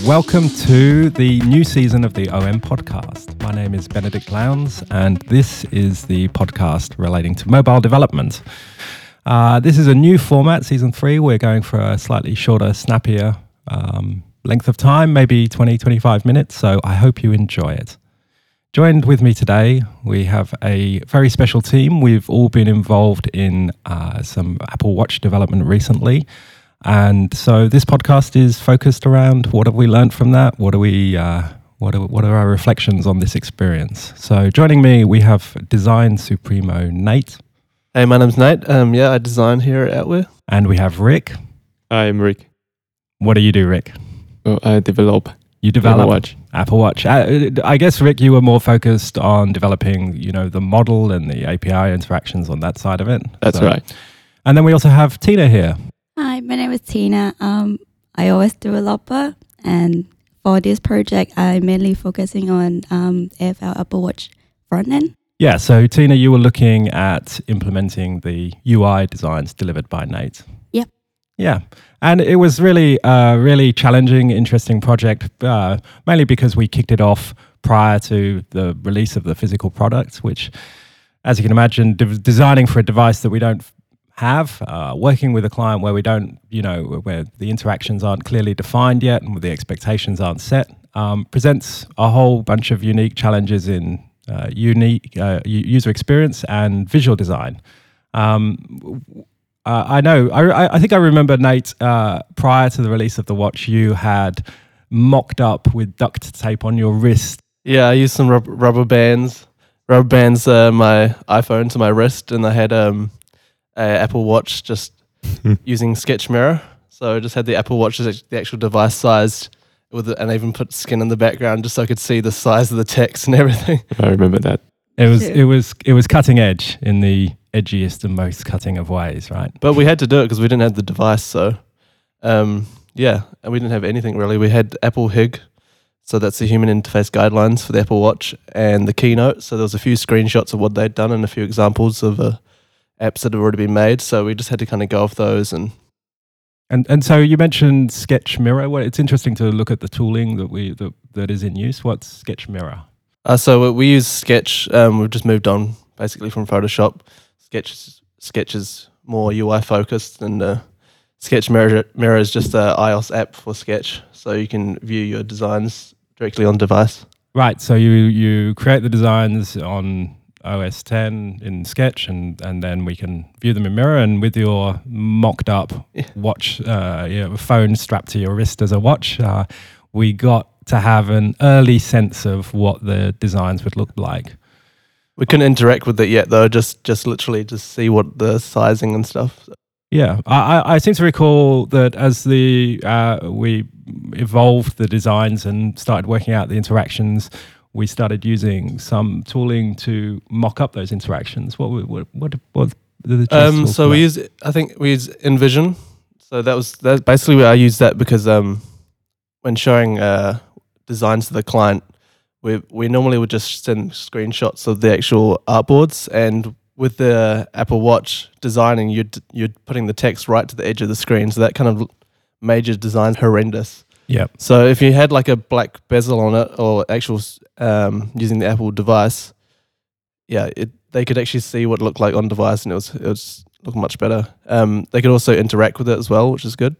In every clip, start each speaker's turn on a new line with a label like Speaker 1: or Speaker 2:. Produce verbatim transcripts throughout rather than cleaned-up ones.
Speaker 1: Welcome to the new season of the O M podcast. My name is Benedict Lowndes, and this is the podcast relating to mobile development. Uh, this is a new format, season three. We're going for a slightly shorter, snappier um, length of time, maybe twenty, twenty-five minutes. So I hope you enjoy it. Joined with me today, we have a very special team. We've all been involved in uh, some Apple Watch development recently. And so this podcast is focused around what have we learned from that? What are we, uh, what are, what are our reflections on this experience? So joining me, we have Design Supremo Nate.
Speaker 2: Hey, my name's Nate. Um, yeah, I design here at Outwear.
Speaker 1: And we have Rick.
Speaker 3: Hi, I'm Rick.
Speaker 1: What do you do, Rick?
Speaker 3: Oh, I develop.
Speaker 1: You develop
Speaker 3: Apple Watch.
Speaker 1: Apple Watch. Uh, I guess, Rick, you were more focused on developing, you know, the model and the A P I interactions on that side of it.
Speaker 3: That's
Speaker 1: so.
Speaker 3: right.
Speaker 1: And then we also have Tina here.
Speaker 4: Hi, my name is Tina. Um, I always developer, and for this project, I'm mainly focusing on um, A F L Apple Watch frontend.
Speaker 1: Yeah, so Tina, you were looking at implementing the U I designs delivered by Nate.
Speaker 4: Yep.
Speaker 1: Yeah, and it was really a really challenging, interesting project, uh, mainly because we kicked it off prior to the release of the physical product, which, as you can imagine, de- designing for a device that we don't have, uh, working with a client where we don't, you know, where the interactions aren't clearly defined yet and the expectations aren't set, um, presents a whole bunch of unique challenges in uh, unique uh, user experience and visual design. Um, uh, I know, I, I think I remember, Nate, uh, prior to the release of the watch, you had mocked up with duct tape on your wrist.
Speaker 2: Yeah, I used some rub- rubber bands, rubber bands, uh, my iPhone to my wrist, and I had um. a Apple Watch just using Sketch Mirror. So I just had the Apple Watch, the actual device sized, with it, and I even put skin in the background just so I could see the size of the text and everything.
Speaker 3: I remember that.
Speaker 1: It was it was it was cutting edge in the edgiest and most cutting of ways, right?
Speaker 2: But we had to do it because we didn't have the device. So um, yeah, and we didn't have anything really. We had Apple H I G, so that's the human interface guidelines for the Apple Watch, and the keynote. So there was a few screenshots of what they'd done and a few examples of uh, apps that have already been made, so we just had to kind of go off those. And
Speaker 1: and and so you mentioned Sketch Mirror. Well, it's interesting to look at the tooling that we that, that is in use. What's Sketch Mirror?
Speaker 2: Uh, so we use Sketch. Um, we've just moved on basically from Photoshop. Sketch Sketch is more U I focused, and uh, Sketch Mirror Mirror is just an iOS app for Sketch, so you can view your designs directly on device.
Speaker 1: Right. So you you create the designs on O S ten in Sketch, and, and then we can view them in Mirror. And with your mocked up
Speaker 2: yeah.
Speaker 1: watch, uh, you know, phone strapped to your wrist as a watch, uh, we got to have an early sense of what the designs would look like.
Speaker 2: We couldn't interact with it yet, though. Just just literally just see what the sizing and stuff.
Speaker 1: Yeah, I, I seem to recall that as the uh, we evolved the designs and started working out the interactions, we started using some tooling to mock up those interactions. What what what what the
Speaker 2: um so we use I think we use InVision. So that was that basically where I used that because um when showing uh designs to the client, we we normally would just send screenshots of the actual artboards, and with the Apple Watch designing, you're you're putting the text right to the edge of the screen, so that kind of made your design horrendous.
Speaker 1: Yeah.
Speaker 2: So if you had like a black bezel on it, or actual um, using the Apple device, yeah, it they could actually see what it looked like on device, and it was it was looking much better. Um, they could also interact with it as well, which is good.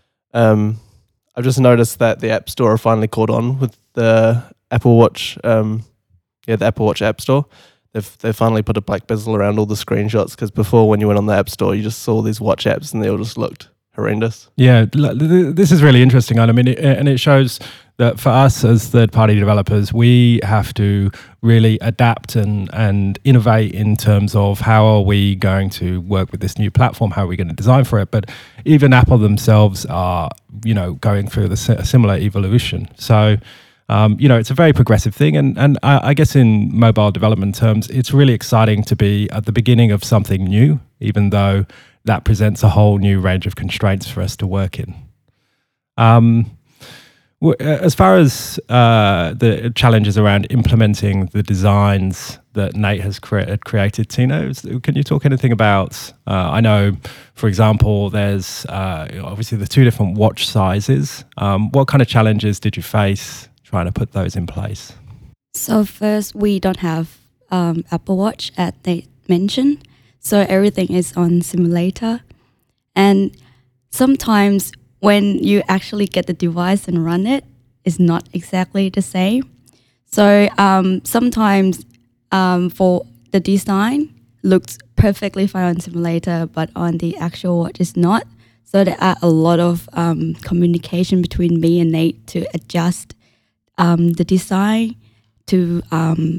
Speaker 2: Um, I've just noticed that the App Store finally caught on with the Apple Watch. Um, yeah, the Apple Watch App Store. They've they finally put a black bezel around all the screenshots, because before, when you went on the App Store, you just saw these watch apps and they all just looked horrendous.
Speaker 1: Yeah, this is really interesting. I mean, it, and it shows that for us as third-party developers, we have to really adapt and, and innovate in terms of how are we going to work with this new platform, how are we going to design for it. But even Apple themselves are, you know, going through the similar evolution. So, um, you know, it's a very progressive thing. And, and I, I guess in mobile development terms, it's really exciting to be at the beginning of something new, even though that presents a whole new range of constraints for us to work in. Um, W- uh, As far as uh, the challenges around implementing the designs that Nate has cre- created, Tina, is- can you talk anything about? Uh, I know, for example, there's uh, obviously the two different watch sizes. Um, what kind of challenges did you face trying to put those in place?
Speaker 4: So first, we don't have um, Apple Watch, as they mentioned. So everything is on simulator. And sometimes when you actually get the device and run it, it's not exactly the same. So um, sometimes um, for the design, looks perfectly fine on simulator, but on the actual watch it's not. So there are a lot of um, communication between me and Nate to adjust um, the design to um,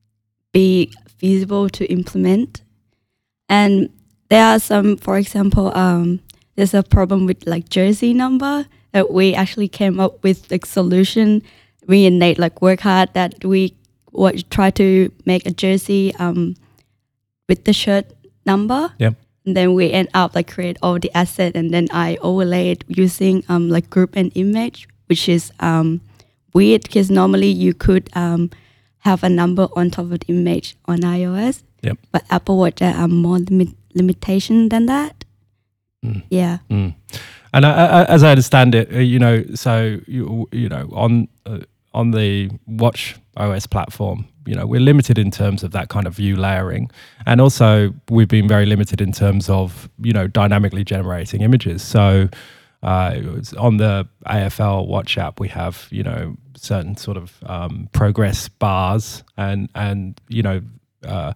Speaker 4: be feasible to implement. And there are some, for example, um, there's a problem with like jersey number that we actually came up with like solution. Me and Nate like work hard that we what try to make a jersey um, with the shirt number.
Speaker 1: Yep.
Speaker 4: And then we end up like create all the asset, and then I overlay it using um, like group and image, which is um, weird because normally you could um, have a number on top of the image on iOS.
Speaker 1: Yep.
Speaker 4: But Apple Watch there are more limit limitation than that.
Speaker 1: Mm.
Speaker 4: Yeah.
Speaker 1: Mm. And I, I, as I understand it, uh, you know, so you you know on uh, on the Watch O S platform, you know, we're limited in terms of that kind of view layering, and also we've been very limited in terms of you know dynamically generating images. So uh, on the A F L Watch app, we have you know certain sort of um, progress bars, and and you know. Uh,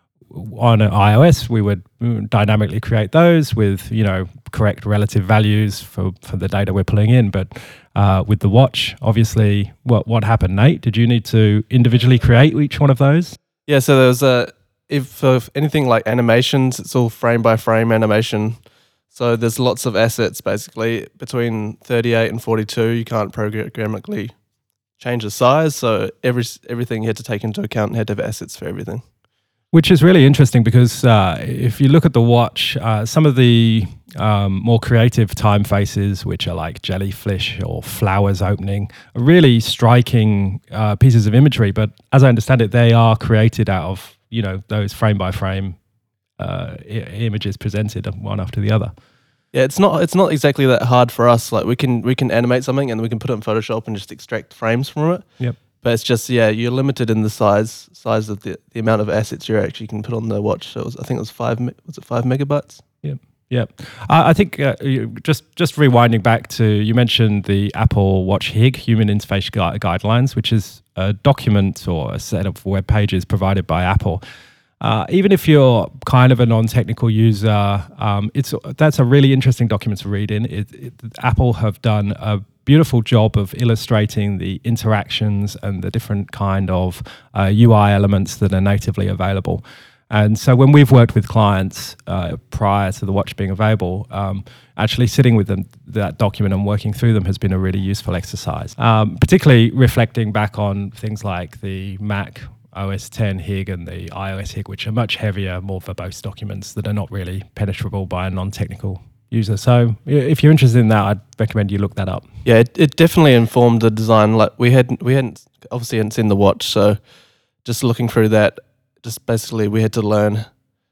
Speaker 1: on an iOS, we would dynamically create those with, you know, correct relative values for, for the data we're pulling in. But uh, with the watch, obviously, what what happened, Nate? Did you need to individually create each one of those?
Speaker 2: Yeah, so there's a if, if anything like animations, it's all frame by frame animation. So there's lots of assets basically between thirty-eight and forty-two. You can't programmatically change the size, so every everything you had to take into account and had to have assets for everything.
Speaker 1: Which is really interesting because uh, if you look at the watch, uh, some of the um, more creative time faces, which are like jellyfish or flowers opening, are really striking uh, pieces of imagery. But as I understand it, they are created out of you know those frame by frame uh, I- images presented one after the other.
Speaker 2: Yeah, it's not it's not exactly that hard for us. Like we can we can animate something and we can put it in Photoshop and just extract frames from it.
Speaker 1: Yep.
Speaker 2: But it's just yeah, you're limited in the size size of the, the amount of assets you actually can put on the watch. So it was, I think it was five me- was it five megabytes?
Speaker 1: Yep. Yeah, I I think uh, you- just just rewinding back to you mentioned the Apple Watch H I G Human Interface Gui- Guidelines, which is a document or a set of web pages provided by Apple. Uh, even if you're kind of a non-technical user, um, it's that's a really interesting document to read in. It, it, Apple have done a beautiful job of illustrating the interactions and the different kind of uh, U I elements that are natively available. And so when we've worked with clients uh, prior to the watch being available, um, actually sitting with them, that document and working through them has been a really useful exercise, um, particularly reflecting back on things like the Mac O S ten H I G and the iOS H I G, which are much heavier, more verbose documents that are not really penetrable by a non-technical user. So if you're interested in that, I'd recommend you look that up.
Speaker 2: Yeah, it, it definitely informed the design. Like we hadn't we hadn't obviously hadn't seen the watch, so just looking through that, just basically we had to learn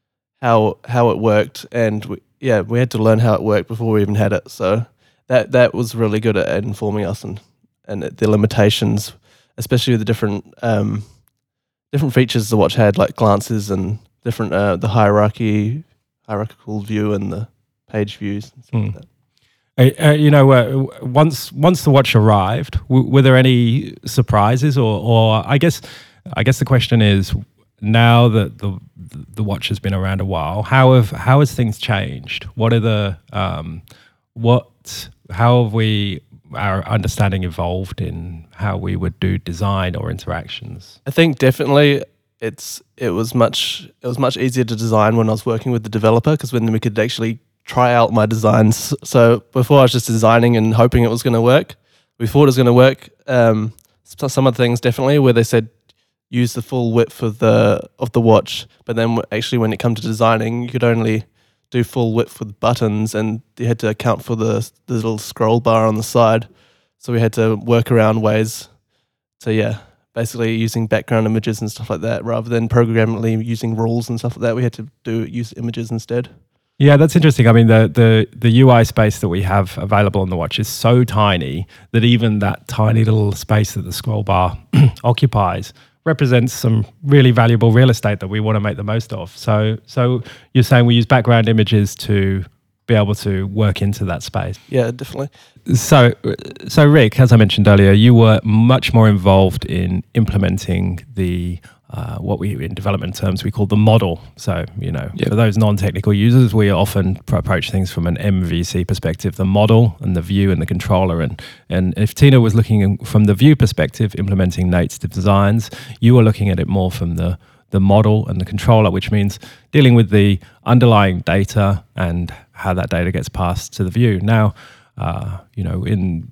Speaker 2: how how it worked, and we, yeah, we had to learn how it worked before we even had it. So that that was really good at informing us and and the limitations, especially with the different um, different features the watch had, like glances and different uh, the hierarchy hierarchical view and the page views and stuff
Speaker 1: Mm.
Speaker 2: like that.
Speaker 1: Uh, uh, you know, uh, once once the watch arrived, w- were there any surprises, or, or I guess, I guess the question is, now that the the watch has been around a while, how have how has things changed? What are the um, what how have we our understanding evolved in how we would do design or interactions?
Speaker 2: I think definitely it's it was much it was much easier to design when I was working with the developer, because when we could actually try out my designs. So before I was just designing and hoping it was going to work. We thought it was going to work. Um, so some of the things definitely where they said use the full width of the of the watch, but then w- actually when it came to designing, you could only do full width with buttons, and you had to account for the, the little scroll bar on the side. So we had to work around ways to, yeah, basically using background images and stuff like that rather than programmatically using rules and stuff like that. We had to do use images instead.
Speaker 1: Yeah, that's interesting. I mean, the, the the U I space that we have available on the watch is so tiny that even that tiny little space that the scroll bar occupies represents some really valuable real estate that we want to make the most of. So, so you're saying we use background images to be able to work into that space.
Speaker 2: Yeah, definitely.
Speaker 1: So, so Rick, as I mentioned earlier, you were much more involved in implementing the uh, what we in development terms we call the model. So, you know,
Speaker 3: Yep.
Speaker 1: for those non-technical users, we often pr- approach things from an M V C perspective: the model and the view and the controller. And and if Tina was looking in, from the view perspective, implementing native designs, you were looking at it more from the the model and the controller, which means dealing with the underlying data and how that data gets passed to the view. Now, uh, you know, in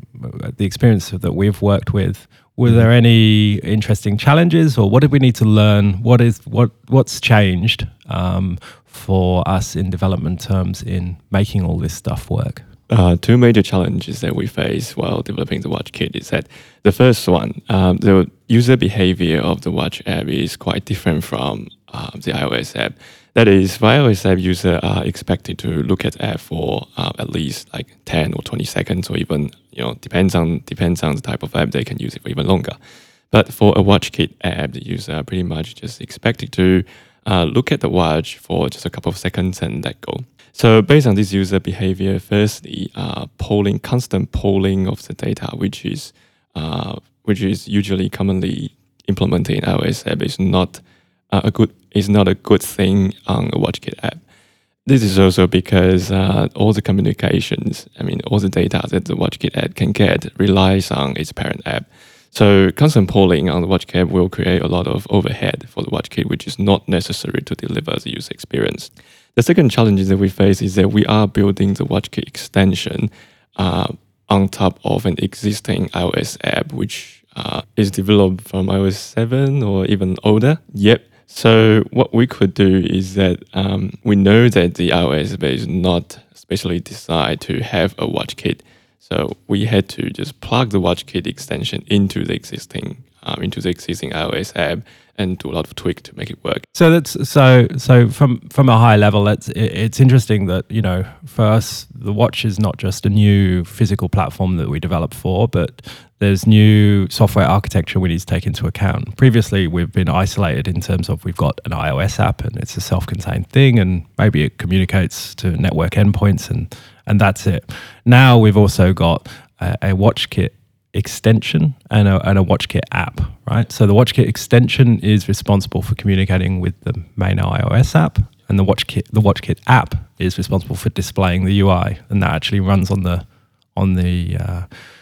Speaker 1: the experience that we've worked with, were there any interesting challenges, or what did we need to learn? What is what what's changed um, for us in development terms in making all this stuff work?
Speaker 3: Uh, two major challenges that we face while developing the watch kit is that the first one, um, the user behavior of the watch app is quite different from uh, the iOS app. That is, for iOS app, users are expected to look at app for uh, at least like ten or twenty seconds, or even, you know, depends on depends on the type of app, they can use it for even longer. But for a watch kit app, the user are pretty much just expected to uh, look at the watch for just a couple of seconds and let go. So based on this user behavior, firstly, uh, polling, constant polling of the data, which is uh, which is usually commonly implemented in iOS app, is not uh, a good is not a good thing on a WatchKit app. This is also because uh, all the communications, I mean, all the data that the WatchKit app can get relies on its parent app. So constant polling on the WatchKit app will create a lot of overhead for the WatchKit, which is not necessary to deliver the user experience. The second challenge that we face is that we are building the WatchKit extension uh, on top of an existing iOS app, which uh, is developed from iOS seven or even older. Yep. So what we could do is that um, we know that the iOS app is not specially designed to have a WatchKit. So we had to just plug the WatchKit extension into the existing um, into the existing iOS app and do a lot of tweak to make it work.
Speaker 1: So that's so so from from a high level, it's it's interesting that, you know, for us the watch is not just a new physical platform that we develop for, but there's new software architecture we need to take into account. Previously, we've been isolated in terms of we've got an iOS app and it's a self-contained thing, and maybe it communicates to network endpoints, and and that's it. Now we've also got a, a WatchKit extension and a, and a WatchKit app, right? So the WatchKit extension is responsible for communicating with the main iOS app, and the WatchKit the WatchKit app is responsible for displaying the U I, and that actually runs on the on the uh,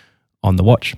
Speaker 1: on the watch.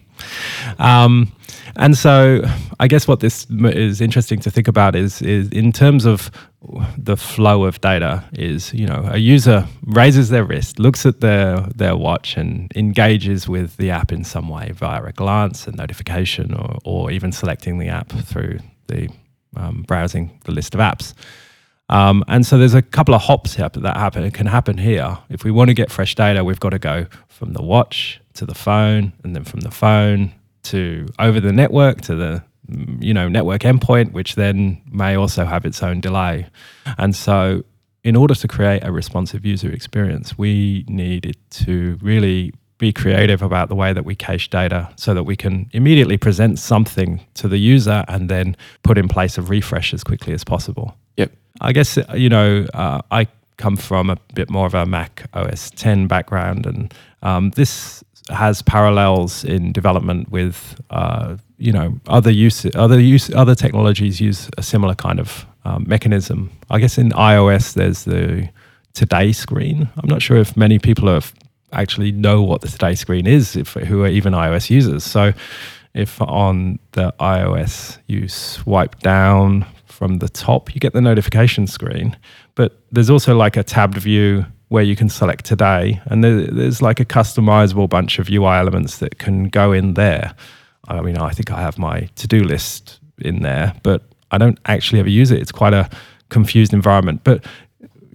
Speaker 1: Um, and so I guess what this is interesting to think about is, is in terms of the flow of data is, you know, a user raises their wrist, looks at their, their watch and engages with the app in some way via a glance, a notification, or, or even selecting the app through the um, browsing the list of apps. Um, and so there's a couple of hops here that happen, can happen here. If we want to get fresh data, we've got to go from the watch to the phone, and then from the phone to over the network to the, you know, network endpoint, which then may also have its own delay. And so in order to create a responsive user experience, we needed to really be creative about the way that we cache data so that we can immediately present something to the user and then put in place a refresh as quickly as possible.
Speaker 3: Yep.
Speaker 1: I guess, you know, uh, I come from a bit more of a Mac O S ten background, and um, this has parallels in development with, uh, you know, other use, other use, other technologies use a similar kind of um, mechanism. I guess in iOS there's the Today screen. I'm not sure if many people have actually know what the Today screen is, if who are even iOS users. So if on the iOS you swipe down from the top, you get the notification screen, but there's also like a tabbed view where you can select Today, and there, there's like a customizable bunch of U I elements that can go in there. I mean, I think I have my to-do list in there, but I don't actually ever use it. It's quite a confused environment. But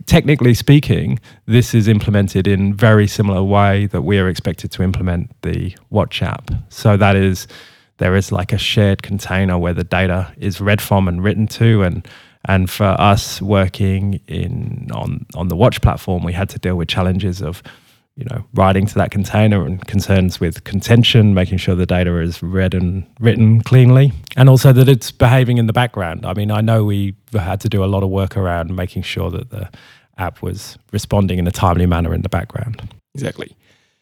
Speaker 1: technically speaking, this is implemented in very similar way that we are expected to implement the Watch app. So that is, there is like a shared container where the data is read from and written to, and and for us working in on on the Watch platform, we had to deal with challenges of, you know, writing to that container and concerns with contention, making sure the data is read and written cleanly, and also that it's behaving in the background. I mean, I know we had to do a lot of work around making sure that the app was responding in a timely manner in the background.
Speaker 3: Exactly.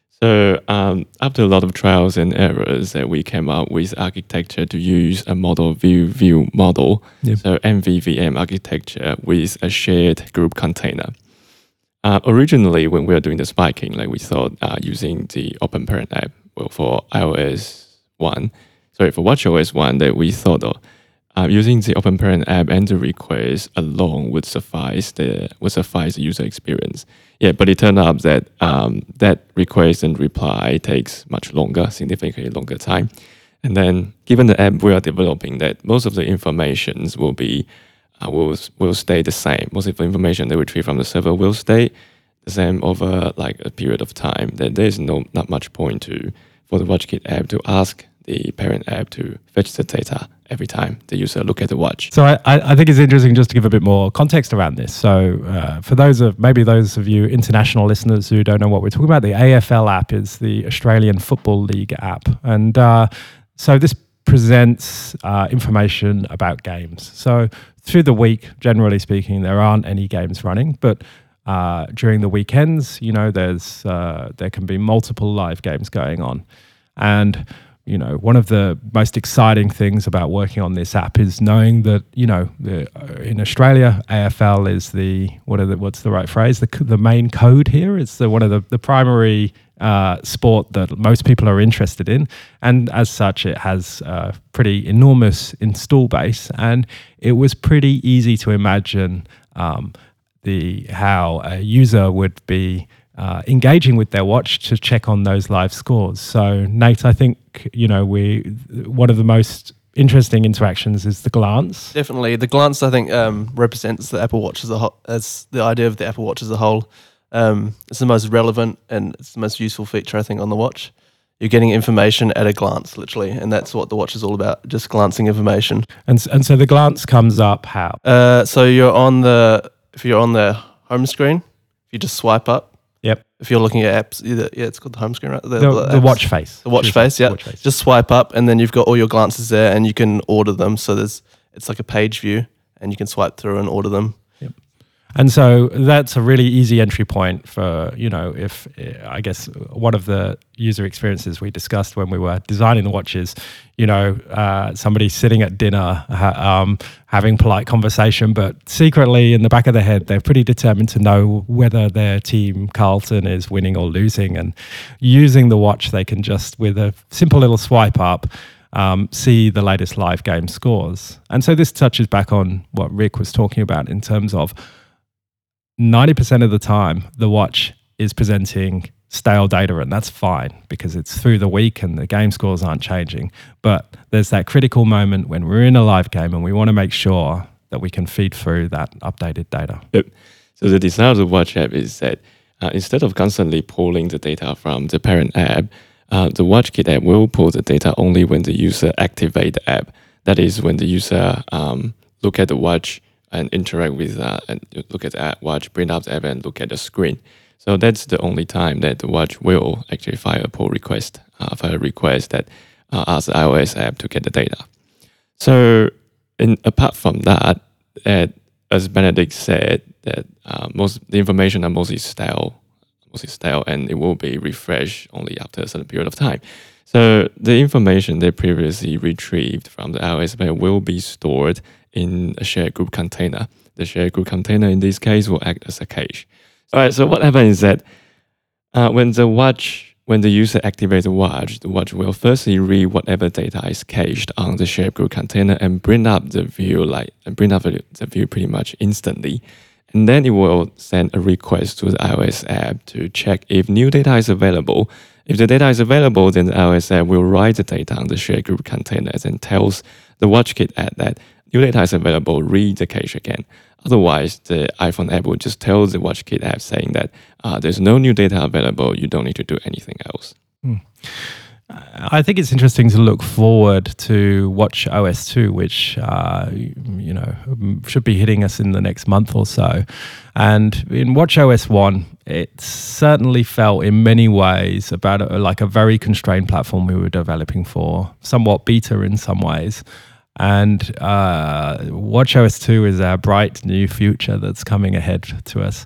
Speaker 3: So um, after a lot of trials and errors, that uh, we came up with architecture to use a model view view model, yep. So M V V M architecture with a shared group container. Uh, originally, when we were doing the spiking, like we thought uh, using the Open Parent app, well, for iOS one, sorry, for WatchOS one, that we thought of uh, using the Open Parent app and the request alone would suffice the would suffice the user experience. Yeah, but it turned out that um, that request and reply takes much longer, significantly longer time. And then, given the app we are developing, that most of the informations will be Uh, will will stay the same. Most of the information they retrieve from the server will stay the same over like a period of time. That there is no not much point to for the WatchKit app to ask the parent app to fetch the data every time the user look at the watch.
Speaker 1: So I, I think it's interesting just to give a bit more context around this. So uh, for those of maybe those of you international listeners who don't know what we're talking about, the A F L app is the Australian Football League app, and uh, so this presents uh, information about games. So through the week, generally speaking, there aren't any games running, but uh, during the weekends, you know, there's uh, there can be multiple live games going on. And, you know, one of the most exciting things about working on this app is knowing that, you know, the, uh, in Australia, A F L is the, what are the, what's the right phrase? The, the main code here. It's the, one of the, the primary Uh, sport that most people are interested in, and as such it has a pretty enormous install base, and it was pretty easy to imagine um, the how a user would be uh, engaging with their watch to check on those live scores. So Nate, I think, you know, we one of the most interesting interactions is the glance.
Speaker 2: Definitely, the glance I think um, represents the Apple Watch as a whole, as the idea of the Apple Watch as a whole. Um, it's the most relevant and it's the most useful feature, I think, on the watch. You're getting information at a glance, literally, and that's what the watch is all about, just glancing information.
Speaker 1: And and so the glance comes up how?
Speaker 2: Uh, so you're on the, if you're on the home screen, if you just swipe up.
Speaker 1: Yep.
Speaker 2: If you're looking at apps, either, yeah, it's called the home screen, right?
Speaker 1: The, the, the watch face.
Speaker 2: The watch
Speaker 1: Choose
Speaker 2: face, yeah.
Speaker 1: Watch face.
Speaker 2: Just swipe up and then you've got all your glances there and you can order them. So there's, it's like a page view and you can swipe through and order them.
Speaker 1: And so that's a really easy entry point for, you know, if I guess one of the user experiences we discussed when we were designing the watch is, you know, uh, somebody sitting at dinner, ha- um, having polite conversation, but secretly in the back of their head, they're pretty determined to know whether their team, Carlton, is winning or losing. And using the watch, they can just, with a simple little swipe up, Um, see the latest live game scores. And so this touches back on what Rick was talking about in terms of ninety percent of the time, the watch is presenting stale data, and that's fine because it's through the week and the game scores aren't changing. But there's that critical moment when we're in a live game and we want to make sure that we can feed through that updated data.
Speaker 3: Yep. So the design of the watch app is that uh, instead of constantly pulling the data from the parent app, uh, the WatchKit app will pull the data only when the user activate the app. That is when the user um, look at the watch and interact with uh, and look at the watch, bring up the app and look at the screen. So that's the only time that the watch will actually fire a pull request, uh, fire a request that uh, asks the iOS app to get the data. So in, apart from that, uh, as Benedict said, that uh, most the information are mostly stale, mostly stale, and it will be refreshed only after a certain period of time. So the information they previously retrieved from the iOS app will be stored in a shared group container. The shared group container in this case will act as a cache. All right, so what happens is that uh, when the watch, when the user activates the watch, the watch will firstly read whatever data is cached on the shared group container and bring up the view, like and bring up the view pretty much instantly. And then it will send a request to the iOS app to check if new data is available. If the data is available, then the iOS app will write the data on the shared group containers and tells the WatchKit app that new data is available, read the cache again. Otherwise, the iPhone app will just tell the WatchKit app saying that uh, there's no new data available, you don't need to do anything else.
Speaker 1: Hmm. I think it's interesting to look forward to Watch O S two, which uh, you know should be hitting us in the next month or so. And in Watch O S one, it certainly felt in many ways about a, like a very constrained platform we were developing for, somewhat beta in some ways. And uh, Watch O S two is our bright new future that's coming ahead to us.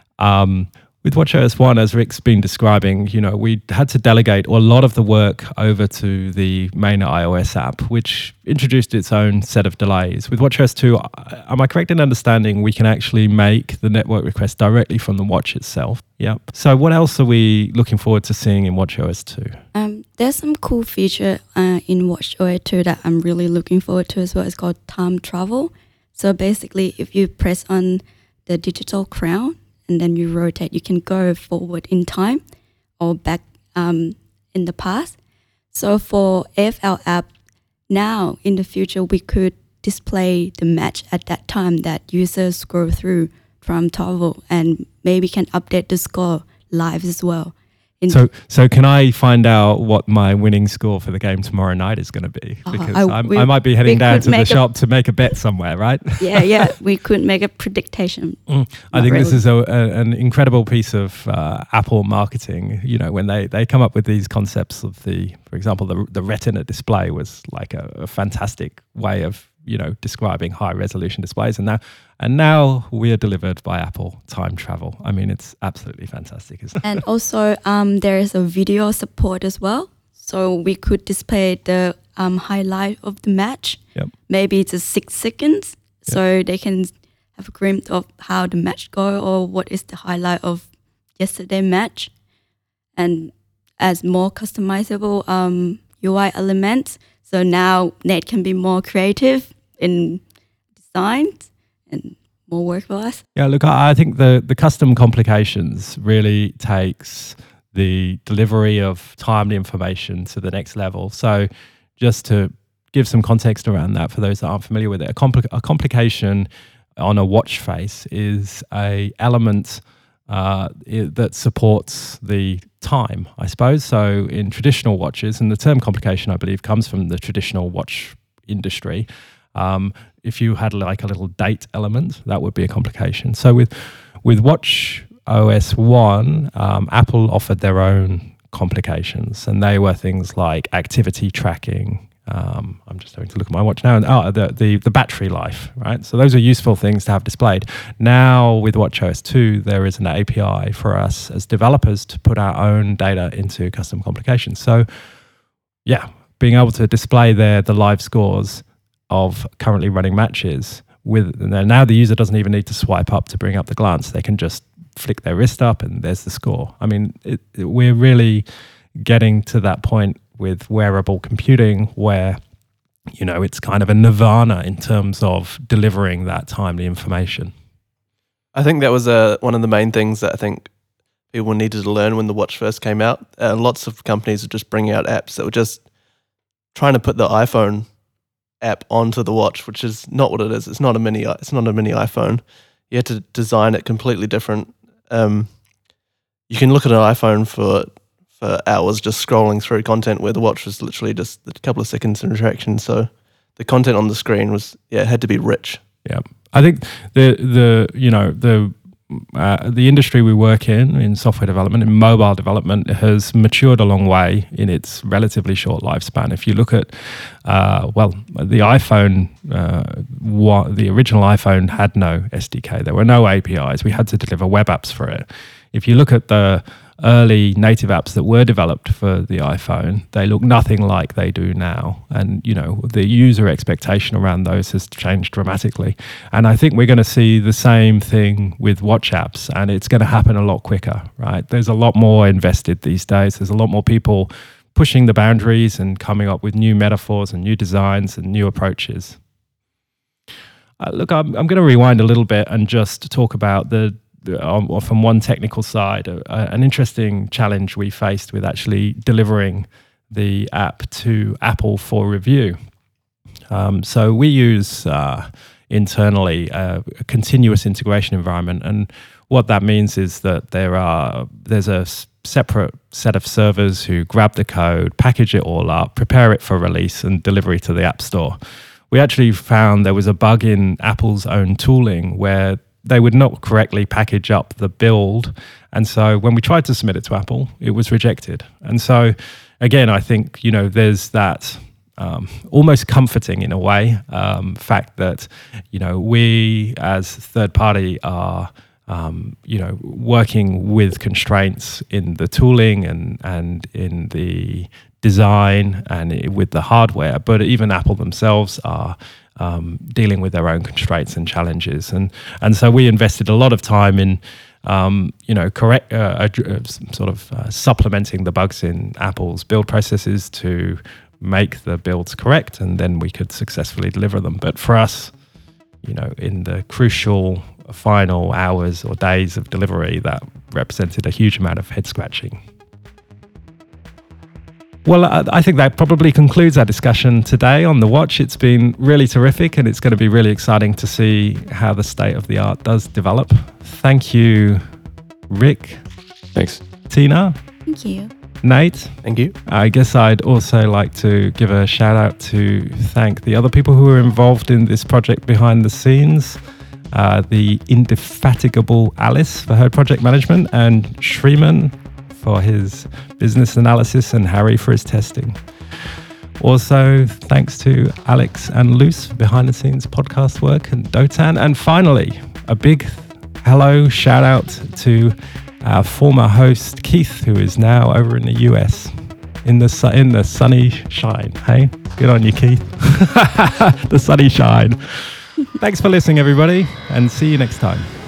Speaker 1: Um, With Watch O S one, as Rick's been describing, you know, we had to delegate a lot of the work over to the main iOS app, which introduced its own set of delays. With Watch O S two, am I correct in understanding we can actually make the network request directly from the watch itself? Yep. So what else are we looking forward to seeing in Watch O S two?
Speaker 4: Um, there's some cool feature uh, in Watch O S two that I'm really looking forward to as well. It's called time travel. So basically, if you press on the digital crown, and then you rotate, you can go forward in time or back um, in the past. So for A F L app, now in the future, we could display the match at that time that users scroll through from Torval and maybe can update the score live as well. In
Speaker 1: So, so can I find out what my winning score for the game tomorrow night is going to be?
Speaker 4: Uh,
Speaker 1: Because
Speaker 4: I-
Speaker 1: I'm,
Speaker 4: we-
Speaker 1: I might be heading
Speaker 4: we
Speaker 1: down
Speaker 4: could
Speaker 1: to the
Speaker 4: make a-
Speaker 1: shop to make a bet somewhere, right?
Speaker 4: yeah, yeah, we could make a prediction.
Speaker 1: Mm. I
Speaker 4: Not
Speaker 1: think this
Speaker 4: really.
Speaker 1: is a, a, an incredible piece of uh, Apple marketing. You know, when they, they come up with these concepts of the, for example, the the Retina display was like a, a fantastic way of, you know, describing high resolution displays, and now and now we are delivered by Apple time travel. I mean, it's absolutely fantastic, isn't it?
Speaker 4: And also, um, there is a video support as well. So we could display the um, highlight of the match.
Speaker 1: Yep.
Speaker 4: Maybe it's a six seconds, so they can have a glimpse of how the match go or what is the highlight of yesterday match. And as more customizable um, U I elements, so now Nate can be more creative in designs and more work for us.
Speaker 1: Yeah, look, I I think the, the custom complications really takes the delivery of timely information to the next level. So just to give some context around that for those that aren't familiar with it, a, compli- a complication on a watch face is a element uh, i- that supports the time, I suppose. So in traditional watches, and the term complication, I believe, comes from the traditional watch industry. Um, if you had like a little date element, that would be a complication. So with with Watch O S one, um, Apple offered their own complications, and they were things like activity tracking. Um, I'm just having to look at my watch now, and oh, the, the the battery life, right? So those are useful things to have displayed. Now with Watch O S two, there is an A P I for us as developers to put our own data into custom complications. So yeah, being able to display there the live scores of currently running matches with now the user doesn't even need to swipe up to bring up the glance. They can just flick their wrist up and there's the score. I mean, it, it, we're really getting to that point with wearable computing where, you know, it's kind of a nirvana in terms of delivering that timely information.
Speaker 2: I think that was uh, one of the main things that I think people needed to learn when the watch first came out. Uh, lots of companies were just bringing out apps that were just trying to put the iPhone app onto the watch, which is not what it is. It's not a mini. It's not a mini iPhone. You had to design it completely different. Um, you can look at an iPhone for for hours just scrolling through content, where the watch was literally just a couple of seconds in interaction. So the content on the screen was yeah, it had to be rich.
Speaker 1: Yeah, I think the the you know the uh, the industry we work in in software development, in mobile development, has matured a long way in its relatively short lifespan. If you look at uh, well, the iPhone, uh, what, the original iPhone had no S D K. There were no A P Is. We had to deliver web apps for it. If you look at the early native apps that were developed for the iPhone, they look nothing like they do now. And, you know, the user expectation around those has changed dramatically. And I think we're going to see the same thing with watch apps, and it's going to happen a lot quicker, right? There's a lot more invested these days. There's a lot more people pushing the boundaries and coming up with new metaphors and new designs and new approaches. Uh, look, I'm, I'm going to rewind a little bit and just talk about the um, from one technical side, uh, an interesting challenge we faced with actually delivering the app to Apple for review. Um, so we use uh, internally uh, a continuous integration environment, and what that means is that there are there's a s- separate set of servers who grab the code, package it all up, prepare it for release and delivery to the App Store. We actually found there was a bug in Apple's own tooling where they would not correctly package up the build. And so when we tried to submit it to Apple, it was rejected. And so again, I think, you know, there's that um, almost comforting in a way um, fact that, you know, we as third party are Um, you know, working with constraints in the tooling and and in the design and i- with the hardware, but even Apple themselves are um, dealing with their own constraints and challenges, and and so we invested a lot of time in, um, you know, correct uh, ad- uh, s- sort of uh, supplementing the bugs in Apple's build processes to make the builds correct, and then we could successfully deliver them. But for us, you know, in the crucial final hours or days of delivery, that represented a huge amount of head scratching. Well, I I think that probably concludes our discussion today on the watch. It's been really terrific, and it's going to be really exciting to see how the state of the art does develop. Thank you, Rick.
Speaker 3: Thanks.
Speaker 1: Tina.
Speaker 4: Thank you.
Speaker 2: Nate, thank you.
Speaker 1: I guess I'd also like to give a shout out to thank the other people who are involved in this project behind the scenes. Uh, the indefatigable Alice for her project management, and Shreeman for his business analysis, and Harry for his testing. Also, thanks to Alex and Luce for behind the scenes podcast work, and Dotan. And finally, a big hello, shout out to our former host, Keith, who is now over in the U S in the su- in the sunny shine. Hey, good on you, Keith. The sunny shine. Thanks for listening, everybody, and see you next time.